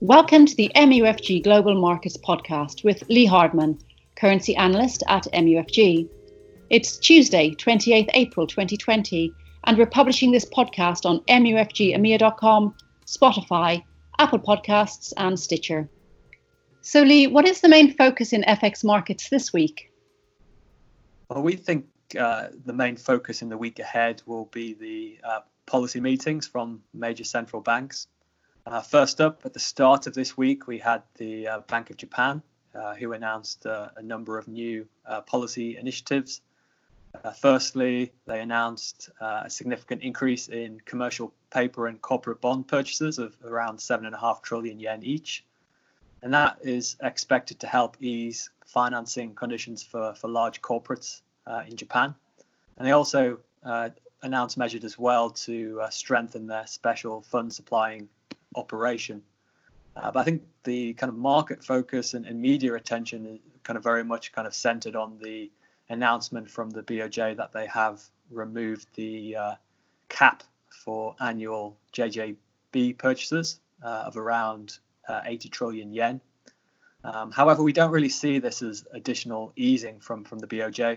Welcome to the MUFG Global Markets podcast with Lee Hardman, currency analyst at MUFG. It's Tuesday, 28th April 2020, and we're publishing this podcast on MUFGEMEA.com, Spotify, Apple Podcasts, and Stitcher. So, Lee, what is the main focus in FX markets this week? Well, we think the main focus in the week ahead will be the policy meetings from major central banks. First up, at the start of this week, we had the Bank of Japan, who announced a number of new policy initiatives. Firstly, they announced a significant increase in commercial paper and corporate bond purchases of around 7.5 trillion yen each. And that is expected to help ease financing conditions for large corporates in Japan. And they also announced measures as well to strengthen their special fund supplying operation. But I think the kind of market focus and media attention is kind of very much kind of centered on the announcement from the BOJ that they have removed the cap for annual JGB purchases of around 80 trillion yen. However, we don't really see this as additional easing from the BOJ.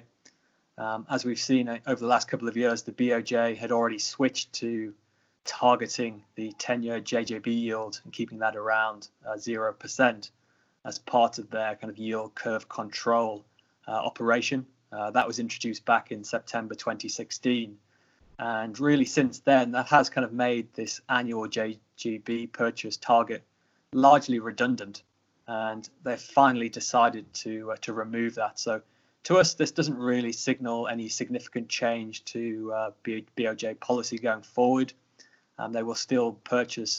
As we've seen over the last couple of years, the BOJ had already switched to targeting the 10-year JGB yield and keeping that around 0% as part of their kind of yield curve control operation. That was introduced back in September 2016. And really since then, that has kind of made this annual JGB purchase target largely redundant. And they've finally decided to remove that. So to us, this doesn't really signal any significant change to BOJ policy going forward. They will still purchase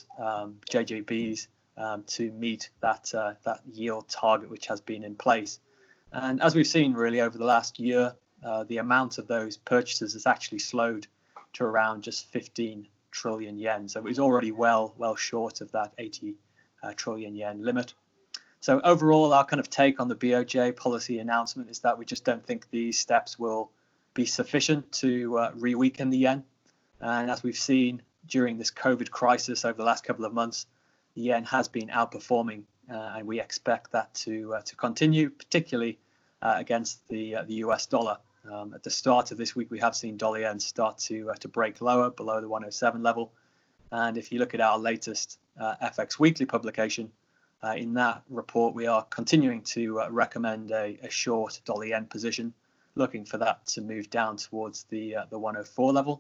JGBs to meet that yield target which has been in place. And as we've seen really over the last year, the amount of those purchases has actually slowed to around just 15 trillion yen. So it's already well short of that 80 trillion yen limit. So overall, our kind of take on the BOJ policy announcement is that we just don't think these steps will be sufficient to re-weaken the yen. And as we've seen during this COVID crisis over the last couple of months, the yen has been outperforming, and we expect that to continue, particularly against the US dollar. At the start of this week, we have seen dollar yen start to break lower below the 107 level. And if you look at our latest FX Weekly publication, in that report, we are continuing to recommend a short dollar yen position, looking for that to move down towards the 104 level.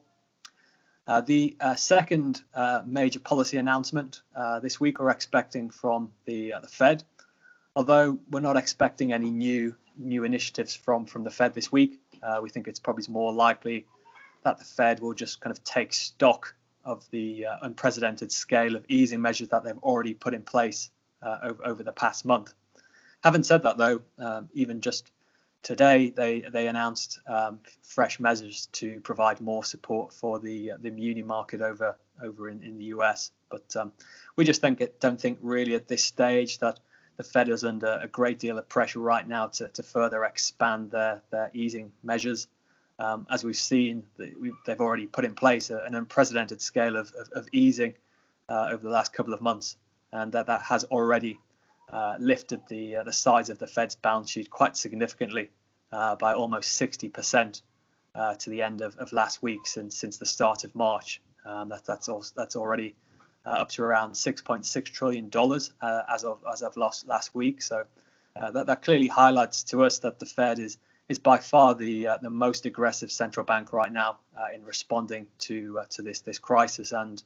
The second major policy announcement this week we're expecting from the Fed, although we're not expecting any new initiatives from the Fed this week. We think it's probably more likely that the Fed will just kind of take stock of the unprecedented scale of easing measures that they've already put in place over the past month. Having said that, though, even just today, they announced fresh measures to provide more support for the muni market over in the US. But we just don't think really at this stage that the Fed is under a great deal of pressure right now to further expand their easing measures. As we've seen, they've already put in place an unprecedented scale of easing over the last couple of months, and that has already lifted the size of the Fed's balance sheet quite significantly by almost 60% to the end of last week since the start of March. That's already up to around $6.6 trillion as of last week. So that clearly highlights to us that the Fed is by far the most aggressive central bank right now in responding to this crisis. And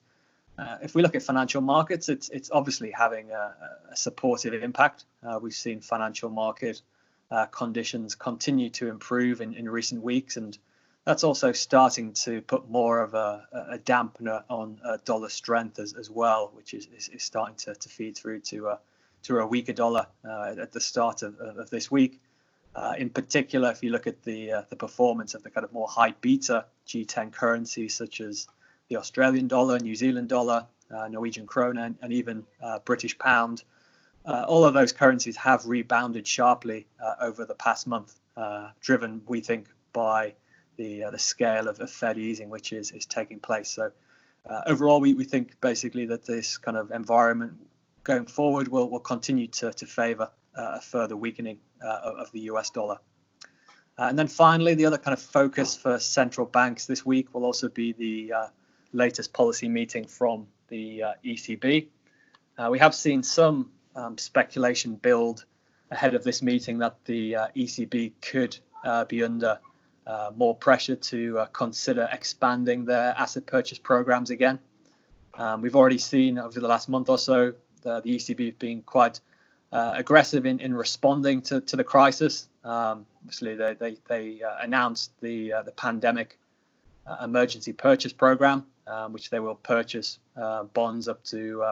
if we look at financial markets, it's obviously having a supportive impact. We've seen financial market conditions continue to improve in recent weeks, and that's also starting to put more of a dampener on dollar strength as well, which is starting to feed through to a weaker dollar at the start of this week. In particular, if you look at the performance of the kind of more high beta G10 currencies such as the Australian dollar, New Zealand dollar, Norwegian krona, and even British pound, all of those currencies have rebounded sharply over the past month, driven, we think, by the scale of Fed easing which is taking place. So overall, we think basically that this kind of environment going forward will continue to favour a further weakening of the US dollar. And then finally, the other kind of focus for central banks this week will also be the latest policy meeting from the ECB. We have seen some speculation build ahead of this meeting that the ECB could be under more pressure to consider expanding their asset purchase programs again. We've already seen over the last month or so the ECB being quite aggressive in responding to the crisis. Obviously, they announced the pandemic emergency purchase program, which they will purchase bonds up to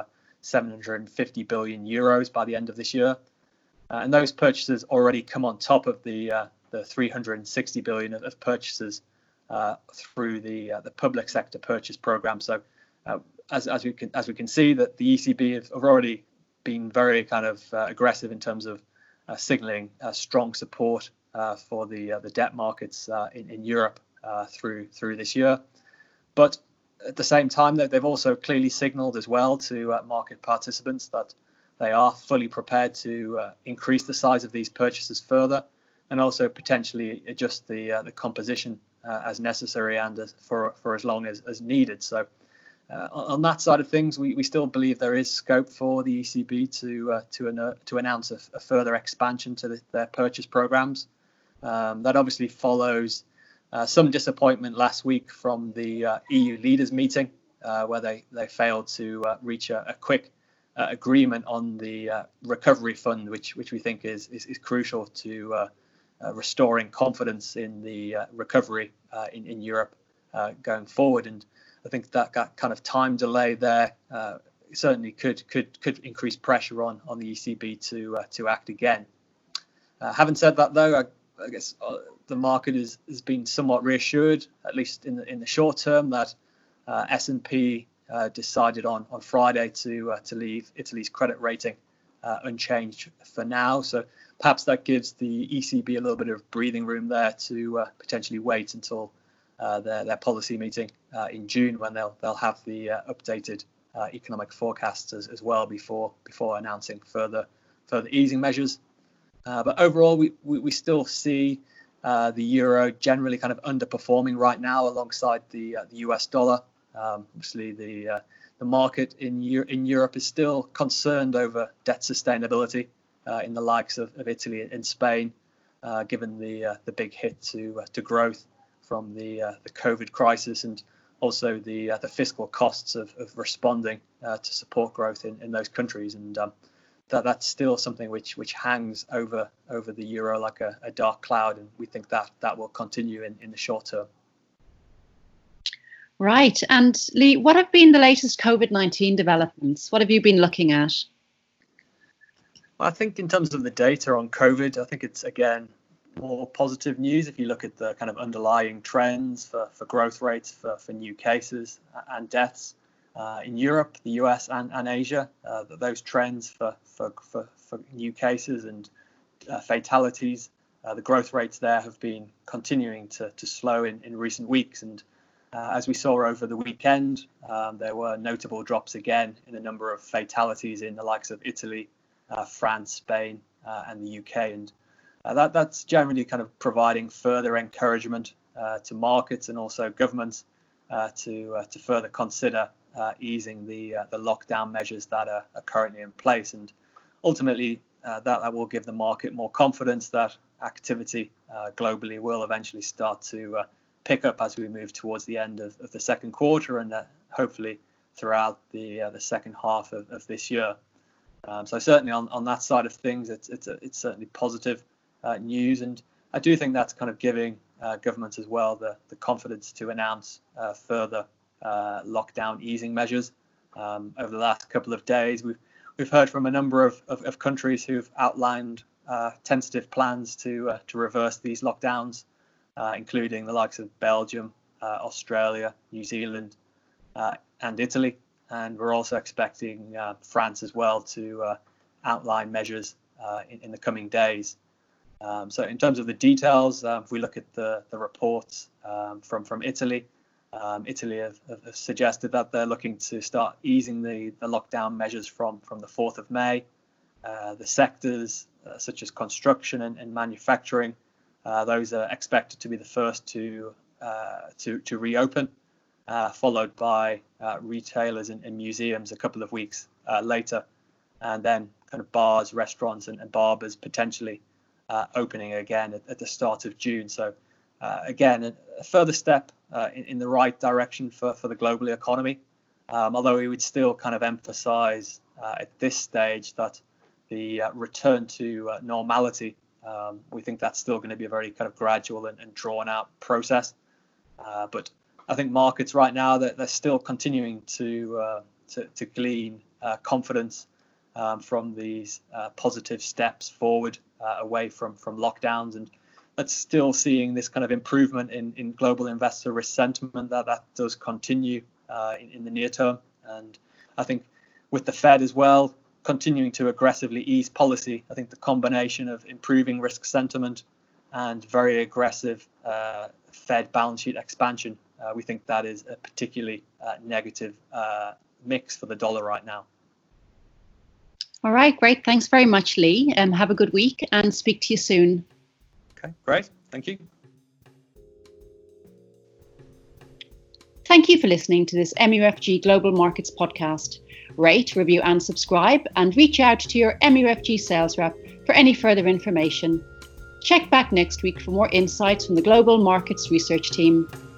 750 billion euros by the end of this year. And those purchases already come on top of the 360 billion of purchases through the public sector purchase program. So as we can see, that the ECB have already been very kind of aggressive in terms of signaling strong support for the debt markets in Europe through this year. But at the same time, they've also clearly signaled as well to market participants that they are fully prepared to increase the size of these purchases further, and also potentially adjust the composition as necessary and for as long as needed. So on that side of things, we still believe there is scope for the ECB to announce a further expansion to their purchase programs. That obviously follows some disappointment last week from the EU leaders meeting, where they failed to reach a quick agreement on the recovery fund, which we think is crucial to restoring confidence in the recovery in Europe going forward. And I think that kind of time delay there certainly could increase pressure on the ECB to act again. Having said that, though, I guess the market has been somewhat reassured, at least in the short term, that S&P decided on Friday to leave Italy's credit rating unchanged for now. So perhaps that gives the ECB a little bit of breathing room there to potentially wait until their policy meeting in June, when they'll have the updated economic forecasts as well before announcing further easing measures. But overall, we still see the euro generally kind of underperforming right now alongside the US dollar. Obviously, the market in Europe is still concerned over debt sustainability in the likes of Italy and Spain, given the big hit to growth from the COVID crisis, and also the fiscal costs of responding to support growth in those countries. And that's still something which hangs over the euro like a dark cloud, and we think that will continue in the short term. Right. And Lee, what have been the latest COVID-19 developments? What have you been looking at? Well, I think in terms of the data on COVID, I think it's, again, more positive news if you look at the kind of underlying trends for growth rates for new cases and deaths in Europe, the US and Asia. Those trends for new cases and fatalities, the growth rates there have been continuing to slow in recent weeks. And as we saw over the weekend, there were notable drops again in the number of fatalities in the likes of Italy, France, Spain, and the UK. And that's generally kind of providing further encouragement to markets and also governments to further consider easing the lockdown measures that are currently in place. And ultimately, that will give the market more confidence that activity globally will eventually start to pick up as we move towards the end of the second quarter, and hopefully throughout the second half of this year. So certainly on that side of things, it's certainly positive news, and I do think that's kind of giving governments as well the confidence to announce further lockdown easing measures. Over the last couple of days, we've heard from a number of countries who've outlined tentative plans to reverse these lockdowns, including the likes of Belgium, Australia, New Zealand, and Italy. And we're also expecting France as well to outline measures in the coming days. So in terms of the details, if we look at the reports from Italy, Italy have suggested that they're looking to start easing the lockdown measures from the 4th of May. The sectors such as construction and manufacturing, those are expected to be the first to reopen, followed by retailers and museums a couple of weeks later, and then kind of bars, restaurants and barbers potentially opening again at the start of June. So again, a further step in the right direction for the global economy, although we would still kind of emphasize at this stage that the return to normality, we think that's still going to be a very kind of gradual and drawn out process. But I think markets right now, they're still continuing to glean confidence from these positive steps forward away from lockdowns, and that's still seeing this kind of improvement in global investor risk sentiment that does continue in the near term. And I think with the Fed as well continuing to aggressively ease policy, I think the combination of improving risk sentiment and very aggressive Fed balance sheet expansion, we think that is a particularly negative mix for the dollar right now. All right, great. Thanks very much, Lee. Have a good week and speak to you soon. Okay, great. Thank you. Thank you for listening to this MUFG Global Markets podcast. Rate, review and subscribe, and reach out to your MUFG sales rep for any further information. Check back next week for more insights from the Global Markets Research team.